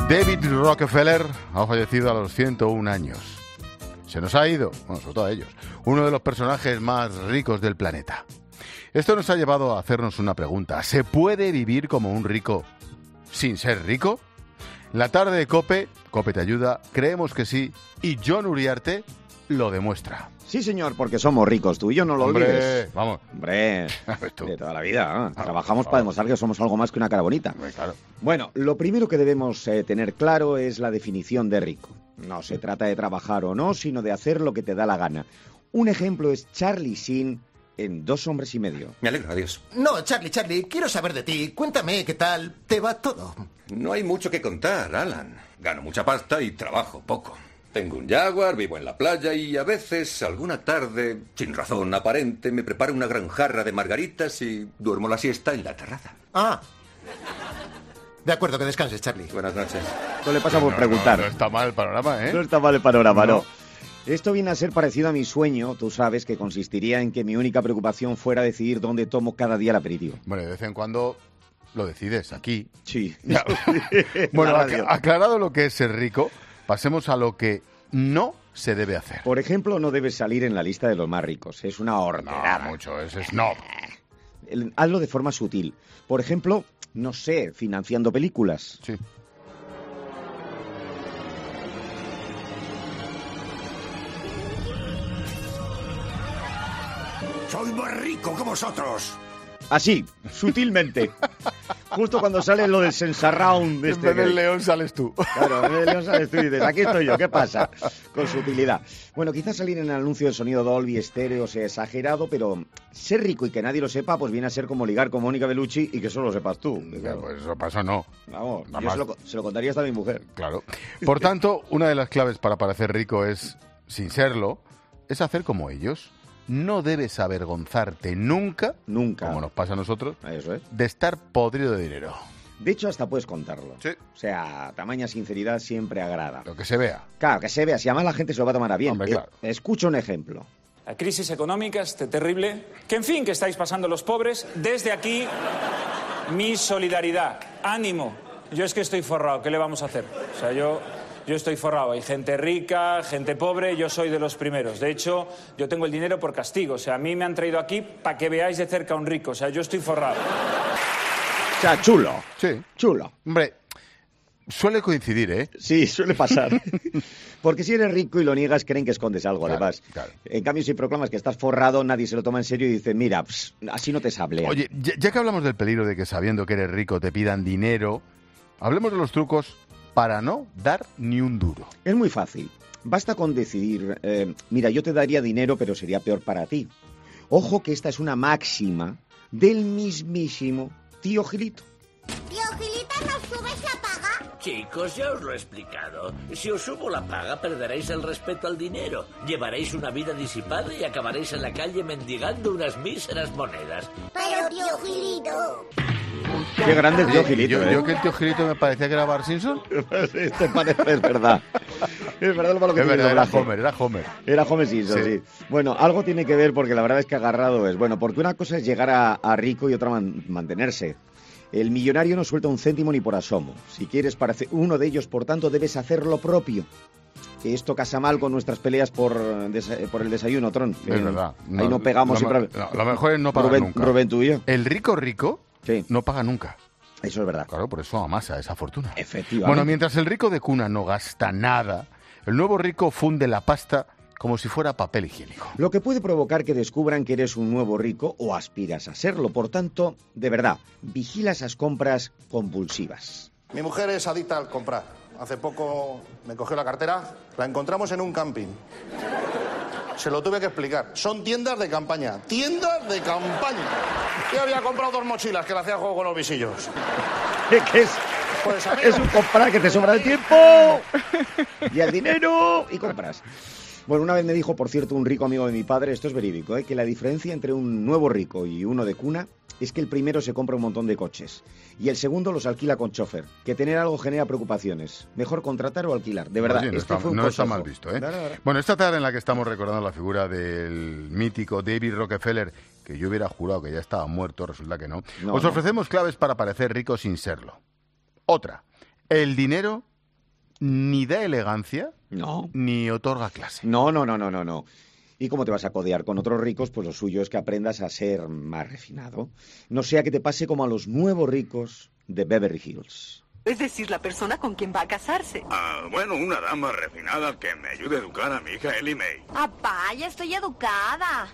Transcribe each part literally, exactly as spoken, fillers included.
David Rockefeller ha fallecido a los ciento un años. Se nos ha ido, bueno, sobre todo a ellos, uno de los personajes más ricos del planeta. Esto nos ha llevado a hacernos una pregunta. ¿Se puede vivir como un rico sin ser rico? La tarde de COPE, COPE te ayuda, creemos que sí, y Jon Uriarte lo demuestra. Sí, señor, porque somos ricos, tú y yo, no lo Hombre, olvides. vamos. Hombre, de toda la vida. ¿eh? Trabajamos para demostrar que somos algo más que una cara bonita. Hombre, claro. Bueno, lo primero que debemos eh, tener claro es la definición de rico. No se trata de trabajar o no, sino de hacer lo que te da la gana. Un ejemplo es Charlie Sheen en Dos hombres y medio. Me alegro, adiós. No, Charlie, Charlie, quiero saber de ti. Cuéntame qué tal te va todo. No hay mucho que contar, Alan. Gano mucha pasta y trabajo poco. Tengo un Jaguar, vivo en la playa y a veces, alguna tarde, sin razón aparente, me preparo una gran jarra de margaritas y duermo la siesta en la terraza. Ah. De acuerdo, que descanses, Charlie. Buenas noches. No le pasa por No, preguntar. No, no está mal el panorama, ¿eh? No está mal el panorama, no. No. Esto viene a ser parecido a mi sueño, tú sabes, que consistiría en que mi única preocupación fuera decidir dónde tomo cada día el aperitivo. Bueno, de vez en cuando lo decides aquí. Sí. Ya. Bueno, La ac- radio. aclarado lo que es ser rico, pasemos a lo que no se debe hacer. Por ejemplo, no debes salir en la lista de los más ricos. Es una No, horterada. mucho, es snob. El- Hazlo de forma sutil. Por ejemplo, no sé, financiando películas. Sí. Soy más rico que vosotros. Así, sutilmente. Justo cuando sale lo del Sensaround. En Este vez del que- león sales tú. Claro, en vez de León sales tú y dices, aquí estoy yo, ¿qué pasa? Con sutilidad. Bueno, quizás salir en el anuncio del sonido Dolby estéreo sea exagerado, pero ser rico y que nadie lo sepa, pues viene a ser como ligar con Mónica Bellucci y que solo lo sepas tú. Ya, pues eso pasa no. Vamos, Nada yo más. se lo, se lo contaría hasta a mi mujer. Claro. Por tanto, una de las claves para parecer rico es, sin serlo, es hacer como ellos. No debes avergonzarte nunca, Nunca. como nos pasa a nosotros, Eso es. de estar podrido de dinero. De hecho, hasta puedes contarlo. Sí. O sea, tamaña sinceridad siempre agrada. Lo que se vea. Claro, que se vea, si además la gente se lo va a tomar a bien. Hombre, Eh, claro. escucha un ejemplo. La crisis económica es terrible. Que en fin, que estáis pasando los pobres. Desde aquí, mi solidaridad. Ánimo. Yo es que estoy forrado. ¿Qué le vamos a hacer? O sea, yo, yo estoy forrado. Hay gente rica, gente pobre. Yo soy de los primeros. De hecho, yo tengo el dinero por castigo. O sea, a mí me han traído aquí para que veáis de cerca a un rico. O sea, yo estoy forrado. O sea, chulo. Sí. Chulo. Hombre, suele coincidir, ¿eh? Sí, suele pasar. Porque si eres rico y lo niegas, creen que escondes algo, Claro, además. claro. En cambio, si proclamas que estás forrado, nadie se lo toma en serio y dice, mira, pss, así no te sablea. Oye, ya, ya que hablamos del peligro de que sabiendo que eres rico te pidan dinero, hablemos de los trucos para no dar ni un duro. Es muy fácil. Basta con decidir, eh, mira, yo te daría dinero, pero sería peor para ti. Ojo que esta es una máxima del mismísimo tío Gilito. Tío Gilita, ¿nos subes la paga? Chicos, ya os lo he explicado. Si os subo la paga, perderéis el respeto al dinero. Llevaréis una vida disipada y acabaréis en la calle mendigando unas míseras monedas. Pero tío Gilito. Qué grande el tío Oye, Gilito, yo, ¿eh? yo que el tío Gilito me parecía que era Bart Simpson. Este parece, es verdad. Es verdad lo malo que Es tiene verdad, el era doblaje. Homer, era Homer. Era Homer Simpson, sí. Sí. Bueno, algo tiene que ver porque la verdad es que agarrado es. Bueno, porque una cosa es llegar a, a rico y otra man- mantenerse. El millonario no suelta un céntimo ni por asomo. Si quieres parecer uno de ellos, por tanto, debes hacer lo propio. Que esto casa mal con nuestras peleas por, desa- por el desayuno, Tron. Es verdad. Ahí no pegamos lo, siempre. no, lo mejor es no pagar Rubén, nunca. Rubén, tú y yo. El rico rico Sí. no paga nunca. Eso es verdad. Claro, por eso amasa esa fortuna. Efectivamente. Bueno, mientras el rico de cuna no gasta nada, el nuevo rico funde la pasta como si fuera papel higiénico. Lo que puede provocar que descubran que eres un nuevo rico o aspiras a serlo. Por tanto, de verdad, vigila esas compras compulsivas. Mi mujer es adicta al comprar. Hace poco me cogió la cartera, la encontramos en un camping. Se lo tuve que explicar. Son tiendas de campaña. ¡Tiendas de campaña! Yo había comprado dos mochilas que le hacía juego con los visillos. ¿Qué es? Pues, amigo, Es un comprar que te sobra el tiempo y el dinero y compras. Bueno, una vez me dijo, por cierto, un rico amigo de mi padre, esto es verídico, ¿eh? Que la diferencia entre un nuevo rico y uno de cuna es que el primero se compra un montón de coches y el segundo los alquila con chofer. Que tener algo genera preocupaciones. Mejor contratar o alquilar. De verdad, Oye, no este está, fue un no está consejo. mal visto, ¿eh? Claro, claro. Bueno, esta tarde en la que estamos recordando la figura del mítico David Rockefeller, que yo hubiera jurado que ya estaba muerto, resulta que no, No, os no. ofrecemos claves para parecer rico sin serlo. Otra, el dinero ni da elegancia, No. ni otorga clase. No, no, no, no, no, no. ¿Y cómo te vas a codear con otros ricos? Pues lo suyo es que aprendas a ser más refinado. No sea que te pase como a los nuevos ricos de Beverly Hills. Es decir, la persona con quien va a casarse. Ah, bueno, una dama refinada que me ayude a educar a mi hija Ellie Mae. Papá, ya estoy educada.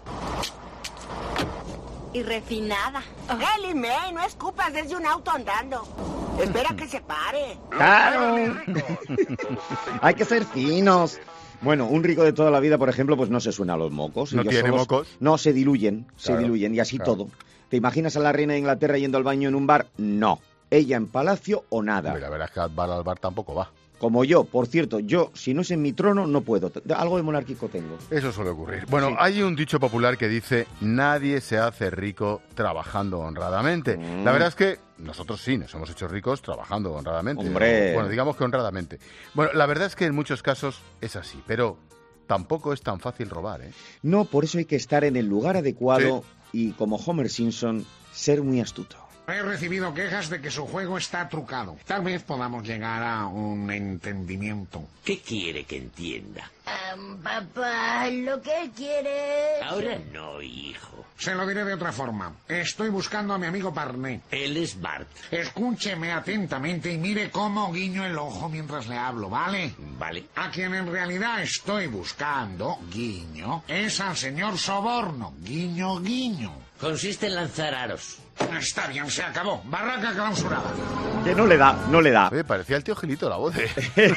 Y refinada. Ellie Mae, no escupas desde un auto andando. Espera que se pare. ¡Claro! Hay que ser finos. Bueno, un rico de toda la vida, por ejemplo, pues no se suena a los mocos. ¿No Ellos tiene solos- mocos? No, se diluyen, se Claro, diluyen y así claro. todo. ¿Te imaginas a la reina de Inglaterra yendo al baño en un bar? No. Ella en palacio o nada. Hombre, la verdad es que al bar al bar tampoco va. Como yo, por cierto, yo, si no es en mi trono, no puedo. Algo de monárquico tengo. Eso suele ocurrir. Bueno, Sí. hay un dicho popular que dice, nadie se hace rico trabajando honradamente. Mm. La verdad es que nosotros sí nos hemos hecho ricos trabajando honradamente. Hombre. Bueno, digamos que honradamente. Bueno, la verdad es que en muchos casos es así, pero tampoco es tan fácil robar, ¿eh? No, por eso hay que estar en el lugar adecuado y, como Homer Simpson, ser muy astuto. He recibido quejas de que su juego está trucado. Tal vez podamos llegar a un entendimiento. ¿Qué quiere que entienda? Um, papá, lo que él quiere... Ahora no, hijo. Se lo diré de otra forma. Estoy buscando a mi amigo Barney. Él es Bart. Escúcheme atentamente y mire cómo guiño el ojo mientras le hablo, ¿vale? Vale. A quien en realidad estoy buscando, guiño, es al señor Soborno. Guiño, guiño. Consiste en lanzar aros. Está bien, se acabó. Barraca clausurada. Que no le da, no le da. Oye, parecía el tío Gilito la voz. ¿eh?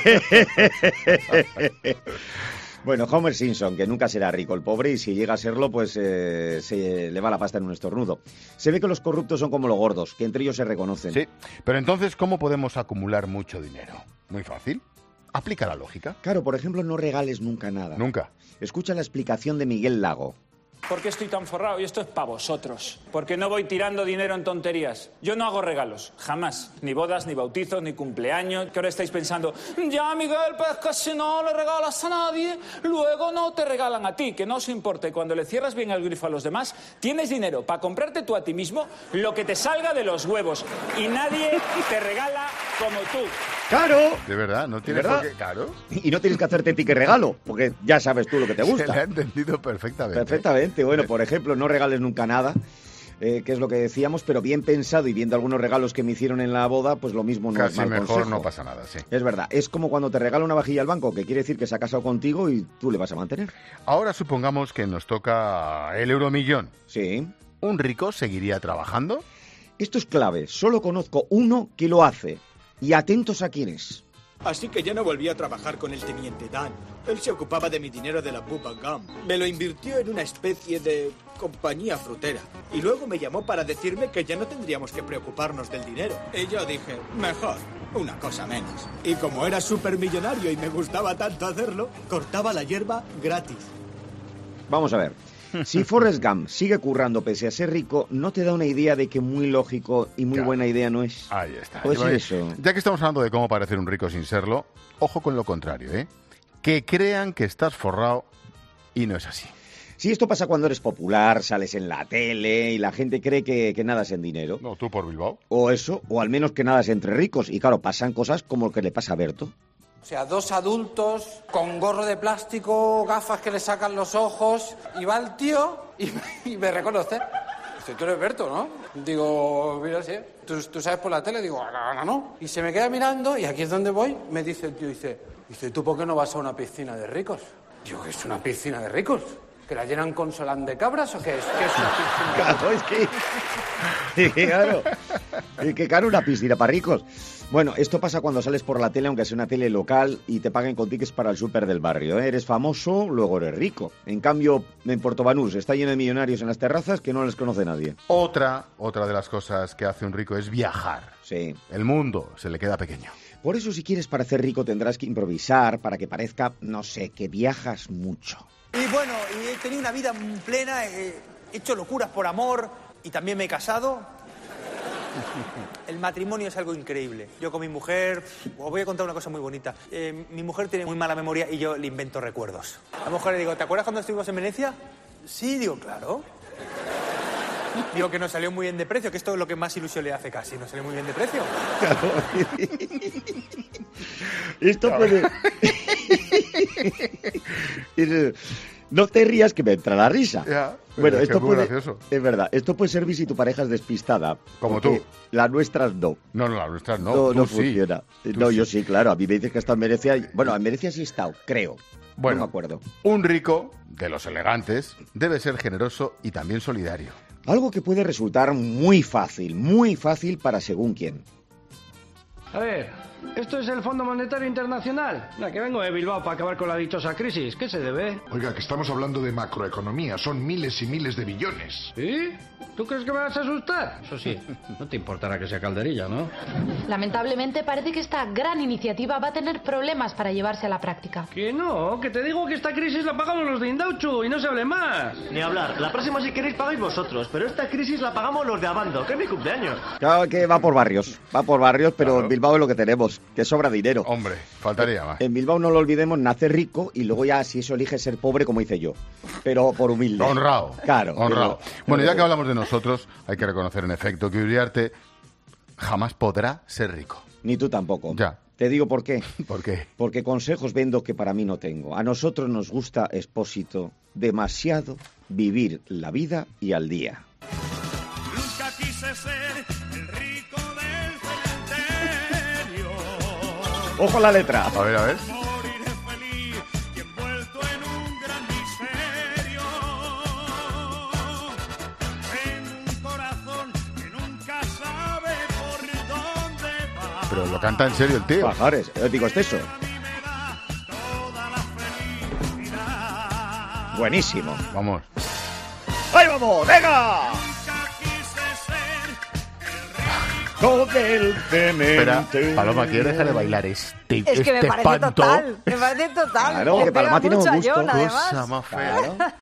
Bueno, Homer Simpson, que nunca será rico el pobre, y si llega a serlo, pues eh, se le va la pasta en un estornudo. Se ve que los corruptos son como los gordos, que entre ellos se reconocen. Sí, pero entonces, ¿cómo podemos acumular mucho dinero? Muy fácil. Aplica la lógica. Claro, por ejemplo, no regales nunca nada. Nunca. Escucha la explicación de Miguel Lago. ¿Por qué estoy tan forrado? Y esto es para vosotros. Porque no voy tirando dinero en tonterías. Yo no hago regalos, jamás. Ni bodas, ni bautizos, ni cumpleaños. Que ahora estáis pensando, ya Miguel, pues que si no le regalas a nadie, luego no te regalan a ti. Que no os importe, cuando le cierras bien el grifo a los demás, tienes dinero para comprarte tú a ti mismo lo que te salga de los huevos. Y nadie te regala como tú. ¡Claro! De verdad, no tienes ¿Verdad? por qué. Claro. Y no tienes que hacerte ticket regalo, porque ya sabes tú lo que te Se le ha gusta. entendido perfectamente. Perfectamente. Bueno, por ejemplo, no regales nunca nada, eh, que es lo que decíamos, pero bien pensado y viendo algunos regalos que me hicieron en la boda, pues lo mismo no es Casi mal mejor consejo. no pasa nada, sí. Es verdad, es como cuando te regala una vajilla al banco, que quiere decir que se ha casado contigo y tú le vas a mantener. Ahora supongamos que nos toca el euromillón. Sí. ¿Un rico seguiría trabajando? Esto es clave, solo conozco uno que lo hace. Y atentos a quién es. Así que ya no volví a trabajar con el teniente Dan. Él se ocupaba de mi dinero de la Bubba Gum. Me lo invirtió en una especie de compañía frutera. Y luego me llamó para decirme que ya no tendríamos que preocuparnos del dinero. Y yo dije, mejor, una cosa menos. Y como era supermillonario y me gustaba tanto hacerlo, cortaba la hierba gratis. Vamos a ver. Si Forrest Gump sigue currando pese a ser rico, ¿no te da una idea de que muy lógico y muy Claro. buena idea no es? Ahí está. Pues Bueno, eso. Ya que estamos hablando de cómo parecer un rico sin serlo, ojo con lo contrario, ¿eh? Que crean que estás forrado y no es así. Si esto pasa cuando eres popular, sales en la tele y la gente cree que, que nadas en dinero. No, tú por Bilbao. O eso, o al menos que nadas entre ricos. Y claro, pasan cosas como lo que le pasa a Berto. O sea, dos adultos con gorro de plástico, gafas que le sacan los ojos, y va el tío y, y me reconoce. Dice, tú eres Berto, ¿no? Digo, mira, sí. ¿Tú, tú sabes por la tele? Digo, no, no, no. Y se me queda mirando y aquí es donde voy. Me dice el tío, dice, dice, ¿tú por qué no vas a una piscina de ricos? Digo, ¿qué es una piscina de ricos? ¿Que la llenan con solán de cabras o qué es? ¿Qué es una piscina de Claro, es que... es que claro, es que claro, una piscina para ricos. Bueno, esto pasa cuando sales por la tele, aunque sea una tele local, y te paguen con tickets para el súper del barrio, ¿eh? Eres famoso, luego eres rico. En cambio, en Puerto Banús está lleno de millonarios en las terrazas que no les conoce nadie. Otra, otra de las cosas que hace un rico es viajar. Sí. El mundo se le queda pequeño. Por eso, si quieres parecer rico, tendrás que improvisar para que parezca, no sé, que viajas mucho. Y bueno, y he tenido una vida plena, he hecho locuras por amor y también me he casado. El matrimonio es algo increíble. Yo con mi mujer, os voy a contar una cosa muy bonita. Eh, mi mujer tiene muy mala memoria y yo le invento recuerdos. A la mujer le digo, ¿te acuerdas cuando estuvimos en Venecia? Sí, digo, claro. Digo que nos salió muy bien de precio, que esto es lo que más ilusión le hace casi. Nos salió muy bien de precio. Esto puede... No te rías que me entra la risa. Ya, bueno, es esto que es muy puede... gracioso. Es verdad, esto puede servir si tu pareja es despistada. Como tú. Las nuestras no. No, no, las nuestras no. No, Tú no sí. funciona. Tú No, sí. yo sí, claro. A mí me dices que hasta en Venecia... Bueno, en Venecia sí he estado, creo. Bueno, no me acuerdo. Un rico, de los elegantes, debe ser generoso y también solidario. Algo que puede resultar muy fácil, muy fácil para según quién. A ver, ¿esto es el Fondo Monetario Internacional? La que vengo de Bilbao para acabar con la dichosa crisis. ¿Qué se debe? Oiga, que estamos hablando de macroeconomía. Son miles y miles de billones. ¿Sí? ¿Tú crees que me vas a asustar? Eso sí, no te importará que sea calderilla, ¿no? Lamentablemente parece que esta gran iniciativa va a tener problemas para llevarse a la práctica. Que no, que te digo que esta crisis la pagamos los de Indauchu y no se hable más. Ni hablar. La próxima si queréis pagáis vosotros, pero esta crisis la pagamos los de Abando, que es mi cumpleaños. Claro que va por barrios, va por barrios, pero Claro. en Bilbao es lo que tenemos, que sobra dinero. Hombre, faltaría más. En Bilbao no lo olvidemos, nace rico y luego ya si eso elige ser pobre como hice yo, pero por humilde. Honrado. Claro. Honrado. pero- Bueno, ya pero- que hablamos de nosotros, hay que reconocer en efecto que Uriarte jamás podrá ser rico. Ni tú tampoco. Ya. Te digo por qué. ¿Por qué? Porque consejos vendo que para mí no tengo. A nosotros nos gusta, Expósito, demasiado vivir la vida y al día. Nunca quise ser el rico del cementerio. Ojo a la letra. A ver, a ver. Moriré feliz y envuelto en un gran misterio. Tengo un corazón que nunca sabe por dónde va. Pero lo canta en serio el tío. Pajares, erótico exceso. Buenísimo. Vamos. ¡Ahí vamos! ¡Venga! Con el Espera, cementerio. Paloma, ¿quieres dejar de bailar este, Es que me este parece espanto? total, me parece total. Claro, Le que pega Paloma tiene un mucho a gusto. John, además. Cosa más fea.